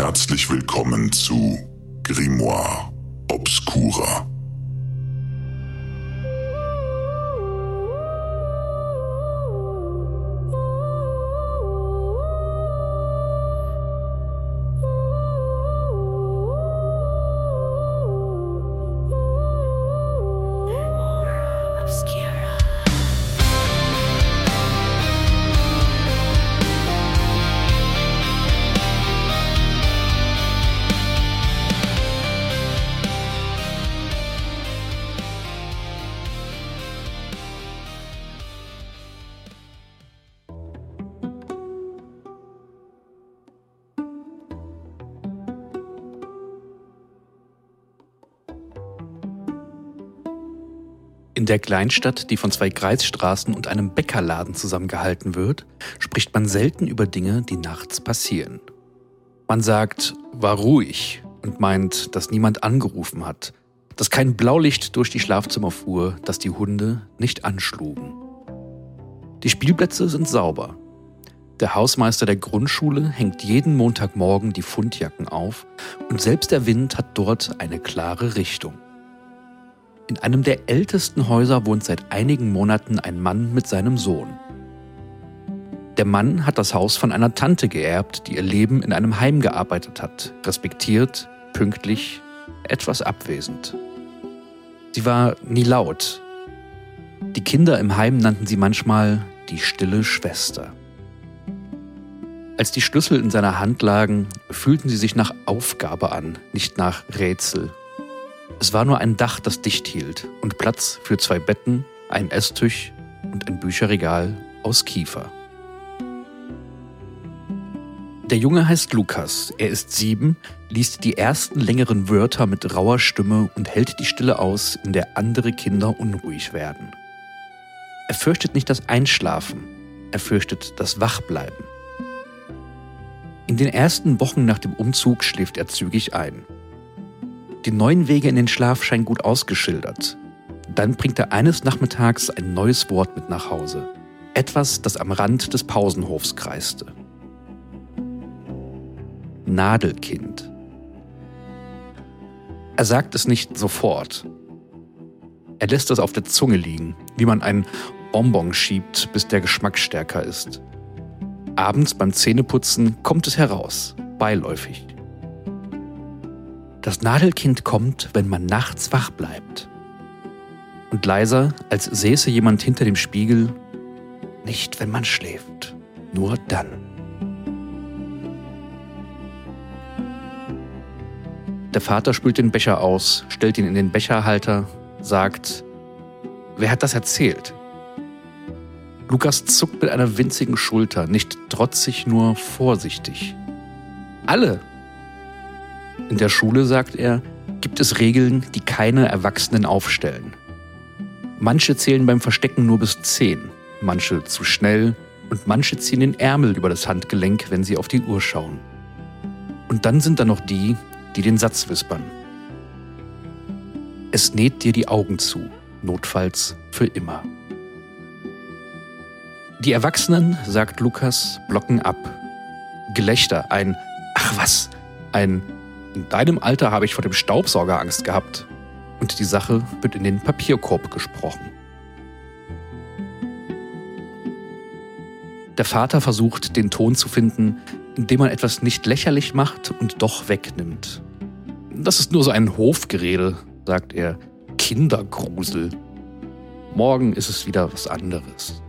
Herzlich willkommen zu Grimoire Obscura. In der Kleinstadt, die von 2 Kreisstraßen und einem Bäckerladen zusammengehalten wird, spricht man selten über Dinge, die nachts passieren. Man sagt, war ruhig und meint, dass niemand angerufen hat, dass kein Blaulicht durch die Schlafzimmer fuhr, dass die Hunde nicht anschlugen. Die Spielplätze sind sauber. Der Hausmeister der Grundschule hängt jeden Montagmorgen die Fundjacken auf und selbst der Wind hat dort eine klare Richtung. In einem der ältesten Häuser wohnt seit einigen Monaten ein Mann mit seinem Sohn. Der Mann hat das Haus von einer Tante geerbt, die ihr Leben in einem Heim gearbeitet hat, respektiert, pünktlich, etwas abwesend. Sie war nie laut. Die Kinder im Heim nannten sie manchmal die stille Schwester. Als die Schlüssel in seiner Hand lagen, fühlten sie sich nach Aufgabe an, nicht nach Rätsel. Es war nur ein Dach, das dicht hielt und Platz für 2 Betten, ein Esstisch und ein Bücherregal aus Kiefer. Der Junge heißt Lukas, er ist 7, liest die ersten längeren Wörter mit rauer Stimme und hält die Stille aus, in der andere Kinder unruhig werden. Er fürchtet nicht das Einschlafen, er fürchtet das Wachbleiben. In den ersten Wochen nach dem Umzug schläft er zügig ein. Die neuen Wege in den Schlaf scheinen gut ausgeschildert. Dann bringt er eines Nachmittags ein neues Wort mit nach Hause. Etwas, das am Rand des Pausenhofs kreiste. Nadelkind. Er sagt es nicht sofort. Er lässt es auf der Zunge liegen, wie man ein Bonbon schiebt, bis der Geschmack stärker ist. Abends beim Zähneputzen kommt es heraus, beiläufig. Das Nadelkind kommt, wenn man nachts wach bleibt. Und leiser, als säße jemand hinter dem Spiegel, nicht wenn man schläft, nur dann. Der Vater spült den Becher aus, stellt ihn in den Becherhalter, sagt, wer hat das erzählt? Lukas zuckt mit einer winzigen Schulter, nicht trotzig, nur vorsichtig. Alle! In der Schule, sagt er, gibt es Regeln, die keine Erwachsenen aufstellen. Manche zählen beim Verstecken nur bis 10, manche zu schnell und manche ziehen den Ärmel über das Handgelenk, wenn sie auf die Uhr schauen. Und dann sind da noch die, die den Satz wispern. Es näht dir die Augen zu, notfalls für immer. Die Erwachsenen, sagt Lukas, blocken ab. Gelächter, ein »Ach was«, ein »In deinem Alter habe ich vor dem Staubsauger Angst gehabt« und die Sache wird in den Papierkorb gesprochen. Der Vater versucht, den Ton zu finden, indem man etwas nicht lächerlich macht und doch wegnimmt. Das ist nur so ein Hofgerede, sagt er, Kindergrusel. Morgen ist es wieder was anderes.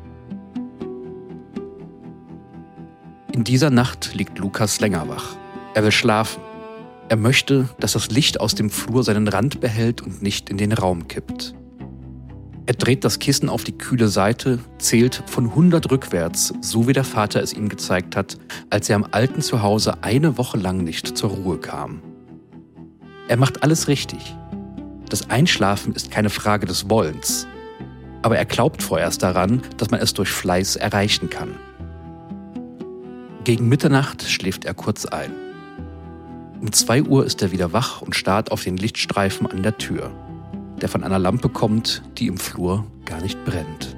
In dieser Nacht liegt Lukas länger wach. Er will schlafen. Er möchte, dass das Licht aus dem Flur seinen Rand behält und nicht in den Raum kippt. Er dreht das Kissen auf die kühle Seite, zählt von 100 rückwärts, so wie der Vater es ihm gezeigt hat, als er am alten Zuhause eine Woche lang nicht zur Ruhe kam. Er macht alles richtig. Das Einschlafen ist keine Frage des Wollens. Aber er glaubt vorerst daran, dass man es durch Fleiß erreichen kann. Gegen Mitternacht schläft er kurz ein. Um 2 Uhr ist er wieder wach und starrt auf den Lichtstreifen an der Tür, der von einer Lampe kommt, die im Flur gar nicht brennt.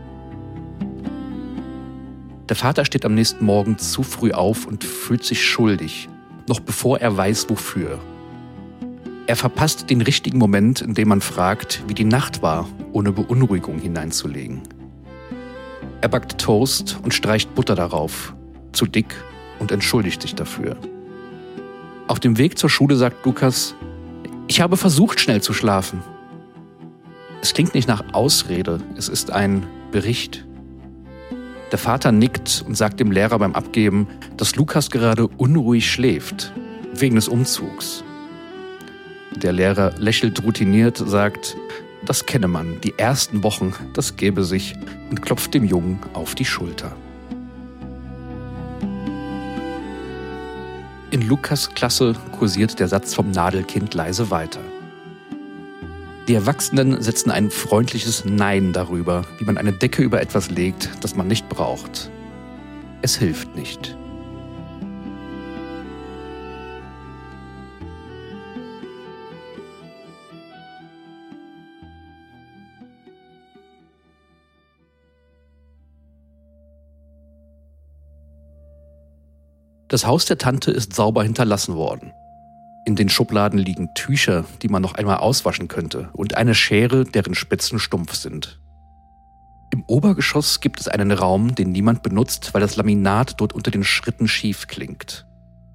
Der Vater steht am nächsten Morgen zu früh auf und fühlt sich schuldig, noch bevor er weiß, wofür. Er verpasst den richtigen Moment, in dem man fragt, wie die Nacht war, ohne Beunruhigung hineinzulegen. Er backt Toast und streicht Butter darauf, zu dick, und entschuldigt sich dafür. Auf dem Weg zur Schule sagt Lukas: Ich habe versucht, schnell zu schlafen. Es klingt nicht nach Ausrede, es ist ein Bericht. Der Vater nickt und sagt dem Lehrer beim Abgeben, dass Lukas gerade unruhig schläft, wegen des Umzugs. Der Lehrer lächelt routiniert, sagt, das kenne man, die ersten Wochen, das gäbe sich, und klopft dem Jungen auf die Schulter. In Lukas' Klasse kursiert der Satz vom Nadelkind leise weiter. Die Erwachsenen setzen ein freundliches Nein darüber, wie man eine Decke über etwas legt, das man nicht braucht. Es hilft nicht. Das Haus der Tante ist sauber hinterlassen worden. In den Schubladen liegen Tücher, die man noch einmal auswaschen könnte, und eine Schere, deren Spitzen stumpf sind. Im Obergeschoss gibt es einen Raum, den niemand benutzt, weil das Laminat dort unter den Schritten schief klingt.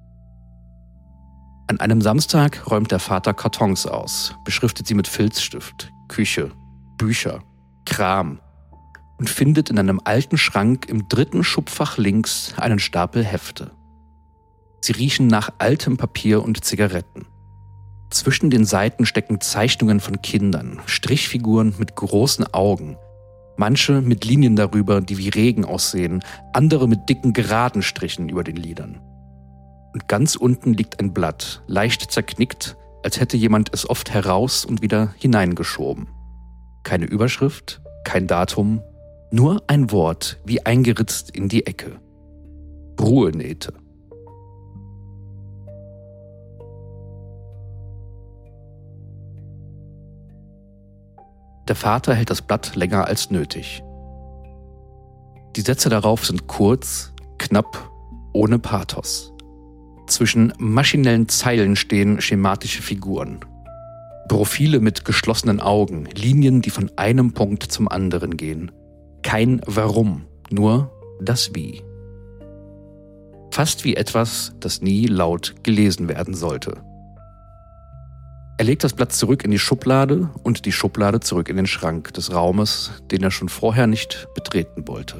An einem Samstag räumt der Vater Kartons aus, beschriftet sie mit Filzstift, Küche, Bücher, Kram und findet in einem alten Schrank im 3. Schubfach links einen Stapel Hefte. Sie riechen nach altem Papier und Zigaretten. Zwischen den Seiten stecken Zeichnungen von Kindern, Strichfiguren mit großen Augen, manche mit Linien darüber, die wie Regen aussehen, andere mit dicken geraden Strichen über den Lidern. Und ganz unten liegt ein Blatt, leicht zerknickt, als hätte jemand es oft heraus und wieder hineingeschoben. Keine Überschrift, kein Datum, nur ein Wort, wie eingeritzt in die Ecke. Ruhenähte. Der Vater hält das Blatt länger als nötig. Die Sätze darauf sind kurz, knapp, ohne Pathos. Zwischen maschinellen Zeilen stehen schematische Figuren. Profile mit geschlossenen Augen, Linien, die von einem Punkt zum anderen gehen. Kein Warum, nur das Wie. Fast wie etwas, das nie laut gelesen werden sollte. Er legt das Blatt zurück in die Schublade und die Schublade zurück in den Schrank des Raumes, den er schon vorher nicht betreten wollte.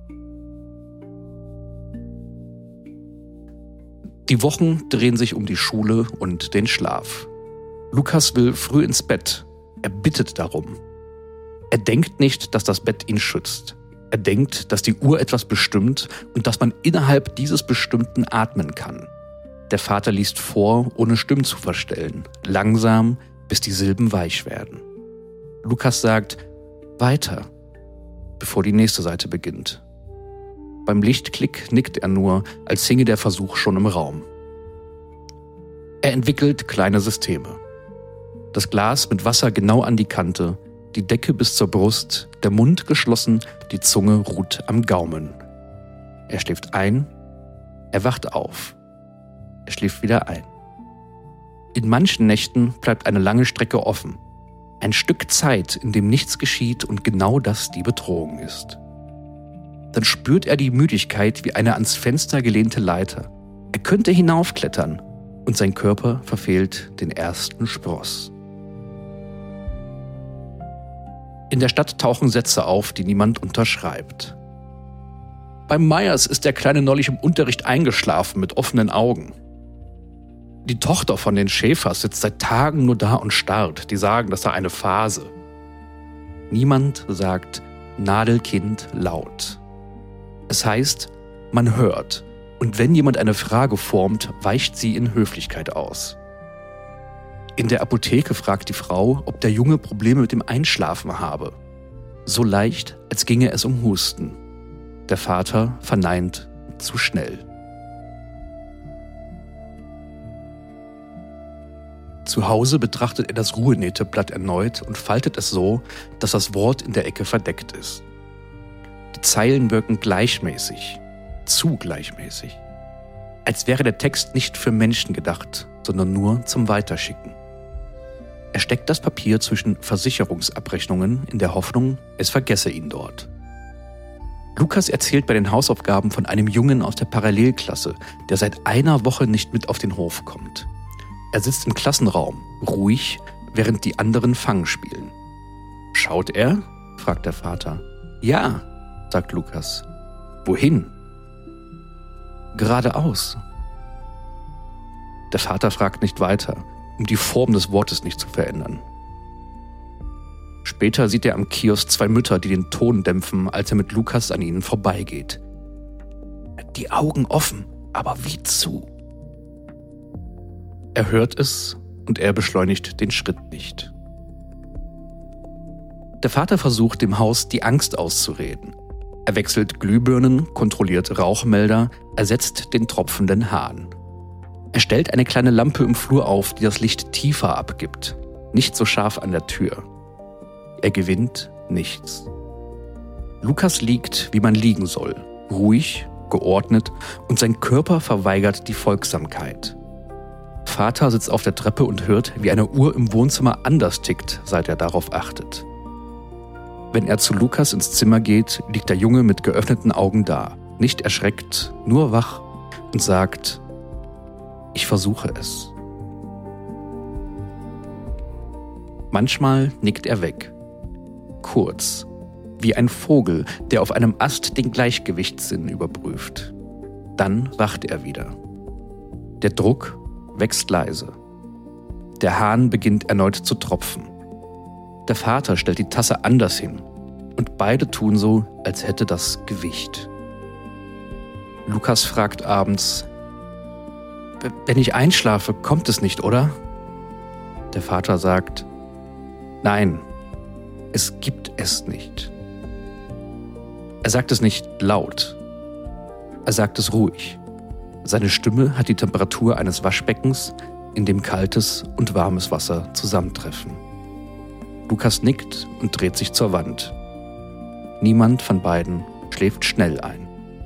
Die Wochen drehen sich um die Schule und den Schlaf. Lukas will früh ins Bett. Er bittet darum. Er denkt nicht, dass das Bett ihn schützt. Er denkt, dass die Uhr etwas bestimmt und dass man innerhalb dieses Bestimmten atmen kann. Der Vater liest vor, ohne Stimmen zu verstellen, langsam, bis die Silben weich werden. Lukas sagt, weiter, bevor die nächste Seite beginnt. Beim Lichtklick nickt er nur, als hinge der Versuch schon im Raum. Er entwickelt kleine Systeme. Das Glas mit Wasser genau an die Kante, die Decke bis zur Brust, der Mund geschlossen, die Zunge ruht am Gaumen. Er schläft ein, er wacht auf. Er schläft wieder ein. In manchen Nächten bleibt eine lange Strecke offen. Ein Stück Zeit, in dem nichts geschieht und genau das die Bedrohung ist. Dann spürt er die Müdigkeit wie eine ans Fenster gelehnte Leiter. Er könnte hinaufklettern und sein Körper verfehlt den ersten Spross. In der Stadt tauchen Sätze auf, die niemand unterschreibt. Beim Meyers ist der Kleine neulich im Unterricht eingeschlafen mit offenen Augen. Die Tochter von den Schäfers sitzt seit Tagen nur da und starrt. Die sagen, das sei eine Phase. Niemand sagt Nadelkind laut. Es heißt, man hört. Und wenn jemand eine Frage formt, weicht sie in Höflichkeit aus. In der Apotheke fragt die Frau, ob der Junge Probleme mit dem Einschlafen habe. So leicht, als ginge es um Husten. Der Vater verneint zu schnell. Zu Hause betrachtet er das Ruhenähteblatt erneut und faltet es so, dass das Wort in der Ecke verdeckt ist. Die Zeilen wirken gleichmäßig, zu gleichmäßig. Als wäre der Text nicht für Menschen gedacht, sondern nur zum Weiterschicken. Er steckt das Papier zwischen Versicherungsabrechnungen in der Hoffnung, es vergesse ihn dort. Lukas erzählt bei den Hausaufgaben von einem Jungen aus der Parallelklasse, der seit einer Woche nicht mit auf den Hof kommt. Er sitzt im Klassenraum, ruhig, während die anderen Fang spielen. »Schaut er?« fragt der Vater. »Ja«, sagt Lukas. »Wohin?« »Geradeaus.« Der Vater fragt nicht weiter, um die Form des Wortes nicht zu verändern. Später sieht er am Kiosk 2 Mütter, die den Ton dämpfen, als er mit Lukas an ihnen vorbeigeht. Die Augen offen, aber wie zu. Er hört es und er beschleunigt den Schritt nicht. Der Vater versucht, dem Haus die Angst auszureden. Er wechselt Glühbirnen, kontrolliert Rauchmelder, ersetzt den tropfenden Hahn. Er stellt eine kleine Lampe im Flur auf, die das Licht tiefer abgibt, nicht so scharf an der Tür. Er gewinnt nichts. Lukas liegt, wie man liegen soll, ruhig, geordnet und sein Körper verweigert die Folgsamkeit. Vater sitzt auf der Treppe und hört, wie eine Uhr im Wohnzimmer anders tickt, seit er darauf achtet. Wenn er zu Lukas ins Zimmer geht, liegt der Junge mit geöffneten Augen da, nicht erschreckt, nur wach und sagt: »Ich versuche es.« Manchmal nickt er weg. Kurz, wie ein Vogel, der auf einem Ast den Gleichgewichtssinn überprüft. Dann wacht er wieder. Der Druck wächst leise. Der Hahn beginnt erneut zu tropfen. Der Vater stellt die Tasse anders hin und beide tun so, als hätte das Gewicht. Lukas fragt abends: »Wenn ich einschlafe, kommt es nicht, oder?« Der Vater sagt: »Nein, es gibt es nicht.« Er sagt es nicht laut. Er sagt es ruhig. Seine Stimme hat die Temperatur eines Waschbeckens, in dem kaltes und warmes Wasser zusammentreffen. Lukas nickt und dreht sich zur Wand. Niemand von beiden schläft schnell ein.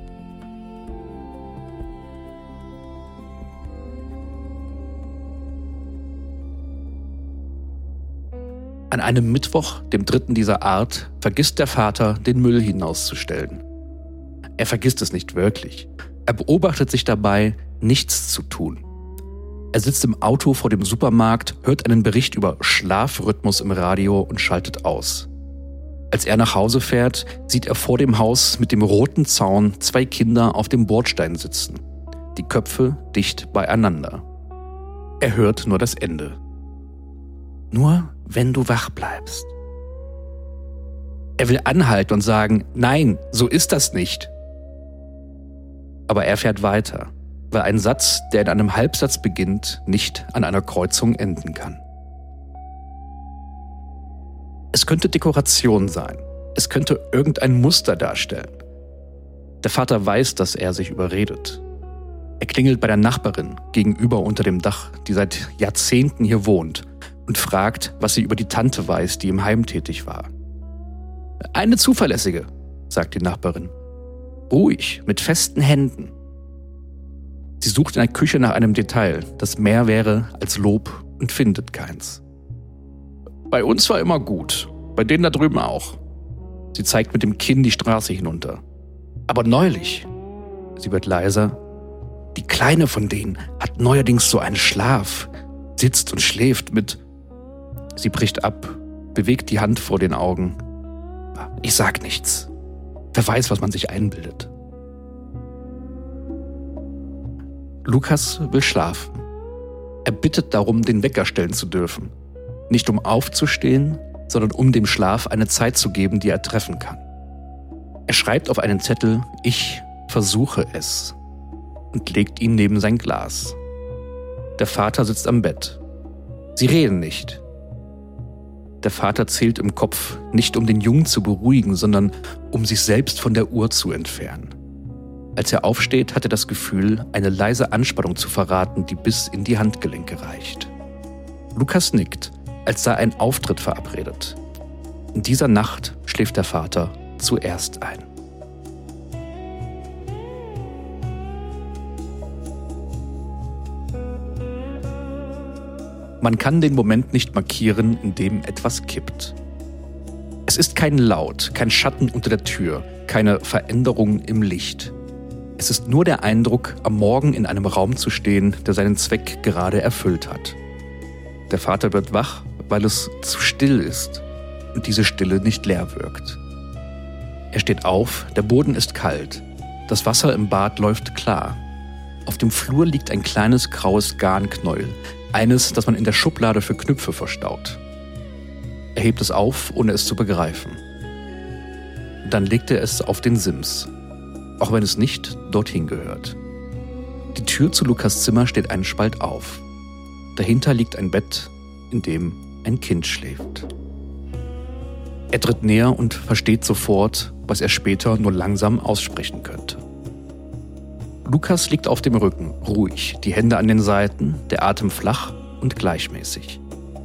An einem Mittwoch, dem 3. dieser Art, vergisst der Vater, den Müll hinauszustellen. Er vergisst es nicht wirklich. Er beobachtet sich dabei, nichts zu tun. Er sitzt im Auto vor dem Supermarkt, hört einen Bericht über Schlafrhythmus im Radio und schaltet aus. Als er nach Hause fährt, sieht er vor dem Haus mit dem roten Zaun 2 Kinder auf dem Bordstein sitzen, die Köpfe dicht beieinander. Er hört nur das Ende. »Nur wenn du wach bleibst.« Er will anhalten und sagen: »Nein, so ist das nicht.« Aber er fährt weiter, weil ein Satz, der in einem Halbsatz beginnt, nicht an einer Kreuzung enden kann. Es könnte Dekoration sein. Es könnte irgendein Muster darstellen. Der Vater weiß, dass er sich überredet. Er klingelt bei der Nachbarin gegenüber unter dem Dach, die seit Jahrzehnten hier wohnt, und fragt, was sie über die Tante weiß, die im Heim tätig war. »Eine zuverlässige«, sagt die Nachbarin. »Ruhig, mit festen Händen.« Sie sucht in der Küche nach einem Detail, das mehr wäre als Lob, und findet keins. »Bei uns war immer gut, bei denen da drüben auch.« Sie zeigt mit dem Kinn die Straße hinunter. »Aber neulich«, sie wird leiser, »die Kleine von denen hat neuerdings so einen Schlaf, sitzt und schläft mit...« Sie bricht ab, bewegt die Hand vor den Augen. »Ich sag nichts. Wer weiß, was man sich einbildet.« Lukas will schlafen. Er bittet darum, den Wecker stellen zu dürfen. Nicht um aufzustehen, sondern um dem Schlaf eine Zeit zu geben, die er treffen kann. Er schreibt auf einen Zettel: »Ich versuche es« und legt ihn neben sein Glas. Der Vater sitzt am Bett. Sie reden nicht. Der Vater zählt im Kopf, nicht um den Jungen zu beruhigen, sondern um sich selbst von der Uhr zu entfernen. Als er aufsteht, hat er das Gefühl, eine leise Anspannung zu verraten, die bis in die Handgelenke reicht. Lukas nickt, als sei ein Auftritt verabredet. In dieser Nacht schläft der Vater zuerst ein. Man kann den Moment nicht markieren, in dem etwas kippt. Es ist kein Laut, kein Schatten unter der Tür, keine Veränderung im Licht. Es ist nur der Eindruck, am Morgen in einem Raum zu stehen, der seinen Zweck gerade erfüllt hat. Der Vater wird wach, weil es zu still ist und diese Stille nicht leer wirkt. Er steht auf, der Boden ist kalt, das Wasser im Bad läuft klar. Auf dem Flur liegt ein kleines graues Garnknäuel, eines, das man in der Schublade für Knüpfe verstaut. Er hebt es auf, ohne es zu begreifen. Dann legt er es auf den Sims, auch wenn es nicht dorthin gehört. Die Tür zu Lukas Zimmer steht einen Spalt auf. Dahinter liegt ein Bett, in dem ein Kind schläft. Er tritt näher und versteht sofort, was er später nur langsam aussprechen könnte. Lukas liegt auf dem Rücken, ruhig, die Hände an den Seiten, der Atem flach und gleichmäßig.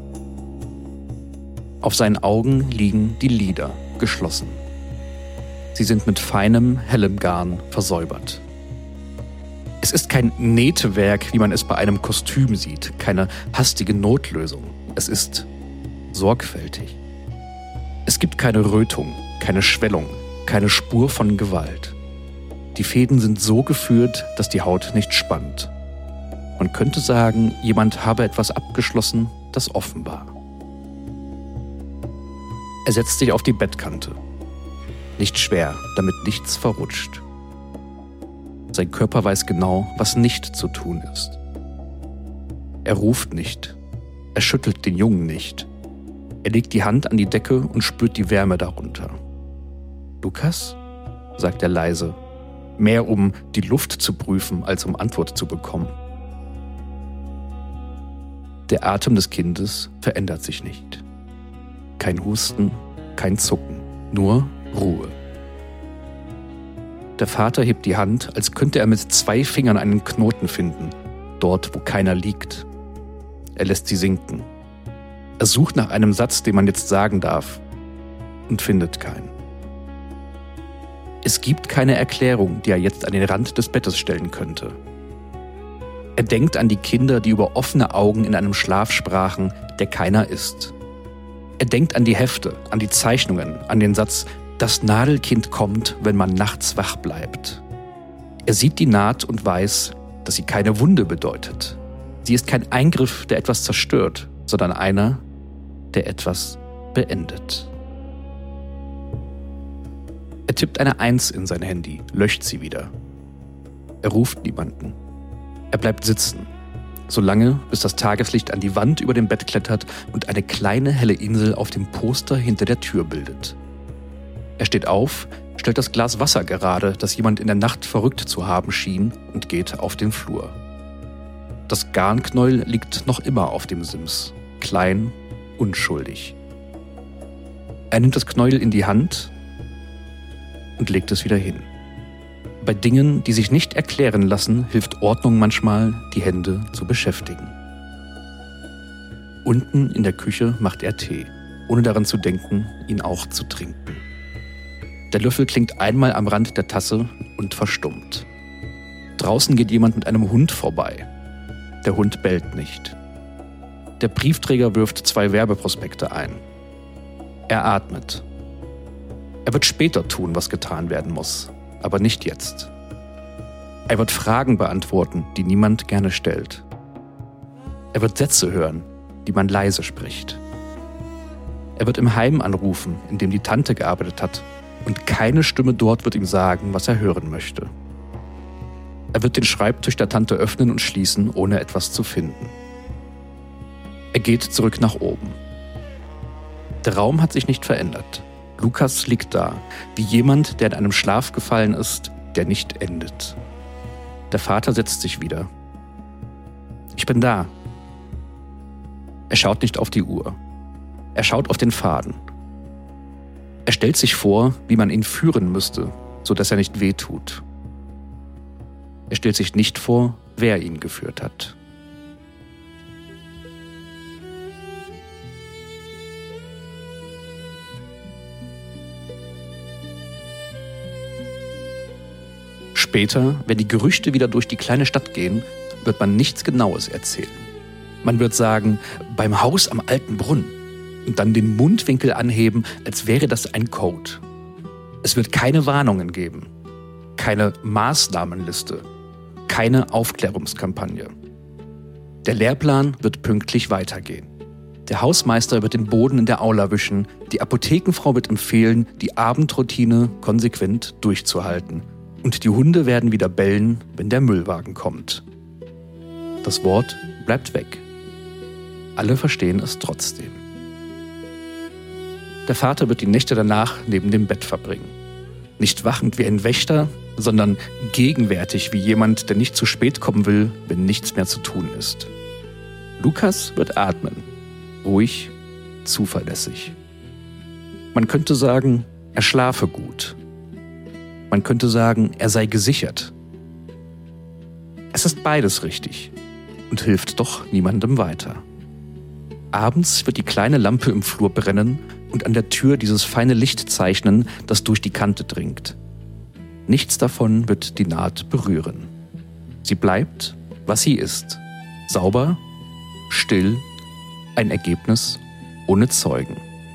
Auf seinen Augen liegen die Lider, geschlossen. Sie sind mit feinem, hellem Garn versäubert. Es ist kein Nähtewerk, wie man es bei einem Kostüm sieht, keine hastige Notlösung. Es ist sorgfältig. Es gibt keine Rötung, keine Schwellung, keine Spur von Gewalt. Die Fäden sind so geführt, dass die Haut nicht spannt. Man könnte sagen, jemand habe etwas abgeschlossen, das offen war. Er setzt sich auf die Bettkante. Nicht schwer, damit nichts verrutscht. Sein Körper weiß genau, was nicht zu tun ist. Er ruft nicht. Er schüttelt den Jungen nicht. Er legt die Hand an die Decke und spürt die Wärme darunter. »Lukas?« sagt er leise, mehr um die Luft zu prüfen, als um Antwort zu bekommen. Der Atem des Kindes verändert sich nicht. Kein Husten, kein Zucken, nur Ruhe. Der Vater hebt die Hand, als könnte er mit 2 Fingern einen Knoten finden, dort, wo keiner liegt. Er lässt sie sinken. Er sucht nach einem Satz, den man jetzt sagen darf, und findet keinen. Es gibt keine Erklärung, die er jetzt an den Rand des Bettes stellen könnte. Er denkt an die Kinder, die über offene Augen in einem Schlaf sprachen, der keiner ist. Er denkt an die Hefte, an die Zeichnungen, an den Satz, das Nadelkind kommt, wenn man nachts wach bleibt. Er sieht die Naht und weiß, dass sie keine Wunde bedeutet. Sie ist kein Eingriff, der etwas zerstört, sondern einer, der etwas beendet. Er tippt eine 1 in sein Handy, löscht sie wieder. Er ruft niemanden. Er bleibt sitzen, solange bis das Tageslicht an die Wand über dem Bett klettert und eine kleine helle Insel auf dem Poster hinter der Tür bildet. Er steht auf, stellt das Glas Wasser gerade, das jemand in der Nacht verrückt zu haben schien, und geht auf den Flur. Das Garnknäuel liegt noch immer auf dem Sims, klein, unschuldig. Er nimmt das Knäuel in die Hand und legt es wieder hin. Bei Dingen, die sich nicht erklären lassen, hilft Ordnung manchmal, die Hände zu beschäftigen. Unten in der Küche macht er Tee, ohne daran zu denken, ihn auch zu trinken. Der Löffel klingt einmal am Rand der Tasse und verstummt. Draußen geht jemand mit einem Hund vorbei. Der Hund bellt nicht. Der Briefträger wirft 2 Werbeprospekte ein. Er atmet. Er wird später tun, was getan werden muss, aber nicht jetzt. Er wird Fragen beantworten, die niemand gerne stellt. Er wird Sätze hören, die man leise spricht. Er wird im Heim anrufen, in dem die Tante gearbeitet hat, und keine Stimme dort wird ihm sagen, was er hören möchte. Er wird den Schreibtisch der Tante öffnen und schließen, ohne etwas zu finden. Er geht zurück nach oben. Der Raum hat sich nicht verändert. Lukas liegt da, wie jemand, der in einem Schlaf gefallen ist, der nicht endet. Der Vater setzt sich wieder. »Ich bin da.« Er schaut nicht auf die Uhr. Er schaut auf den Faden. Er stellt sich vor, wie man ihn führen müsste, sodass er nicht wehtut. Er stellt sich nicht vor, wer ihn geführt hat. Später, wenn die Gerüchte wieder durch die kleine Stadt gehen, wird man nichts Genaues erzählen. Man wird sagen, beim Haus am alten Brunnen und dann den Mundwinkel anheben, als wäre das ein Code. Es wird keine Warnungen geben, keine Maßnahmenliste, keine Aufklärungskampagne. Der Lehrplan wird pünktlich weitergehen. Der Hausmeister wird den Boden in der Aula wischen, die Apothekenfrau wird empfehlen, die Abendroutine konsequent durchzuhalten. Und die Hunde werden wieder bellen, wenn der Müllwagen kommt. Das Wort bleibt weg. Alle verstehen es trotzdem. Der Vater wird die Nächte danach neben dem Bett verbringen. Nicht wachend wie ein Wächter, sondern gegenwärtig wie jemand, der nicht zu spät kommen will, wenn nichts mehr zu tun ist. Lukas wird atmen. Ruhig, zuverlässig. Man könnte sagen, er schlafe gut. Man könnte sagen, er sei gesichert. Es ist beides richtig und hilft doch niemandem weiter. Abends wird die kleine Lampe im Flur brennen und an der Tür dieses feine Licht zeichnen, das durch die Kante dringt. Nichts davon wird die Naht berühren. Sie bleibt, was sie ist. Sauber, still, ein Ergebnis ohne Zeugen.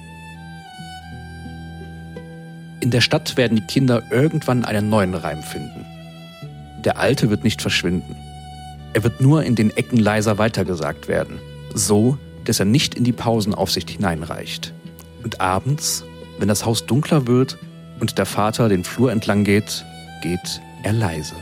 In der Stadt werden die Kinder irgendwann einen neuen Reim finden. Der alte wird nicht verschwinden. Er wird nur in den Ecken leiser weitergesagt werden, so, dass er nicht in die Pausenaufsicht hineinreicht. Und abends, wenn das Haus dunkler wird und der Vater den Flur entlang geht, geht er leise.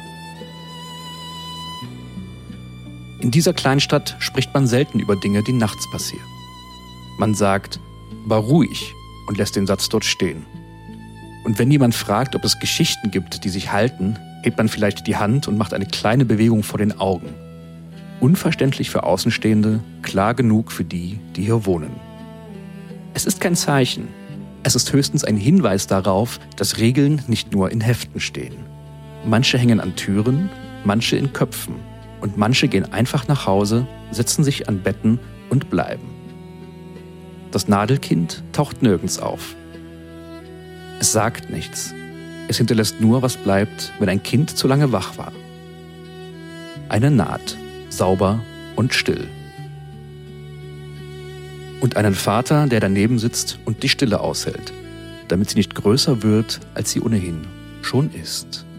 In dieser Kleinstadt spricht man selten über Dinge, die nachts passieren. Man sagt, war ruhig und lässt den Satz dort stehen. Und wenn jemand fragt, ob es Geschichten gibt, die sich halten, hebt man vielleicht die Hand und macht eine kleine Bewegung vor den Augen. Unverständlich für Außenstehende, klar genug für die, die hier wohnen. Es ist kein Zeichen. Es ist höchstens ein Hinweis darauf, dass Regeln nicht nur in Heften stehen. Manche hängen an Türen, manche in Köpfen. Und manche gehen einfach nach Hause, setzen sich an Betten und bleiben. Das Nadelkind taucht nirgends auf. Es sagt nichts. Es hinterlässt nur, was bleibt, wenn ein Kind zu lange wach war. Eine Naht, sauber und still. Und einen Vater, der daneben sitzt und die Stille aushält, damit sie nicht größer wird, als sie ohnehin schon ist.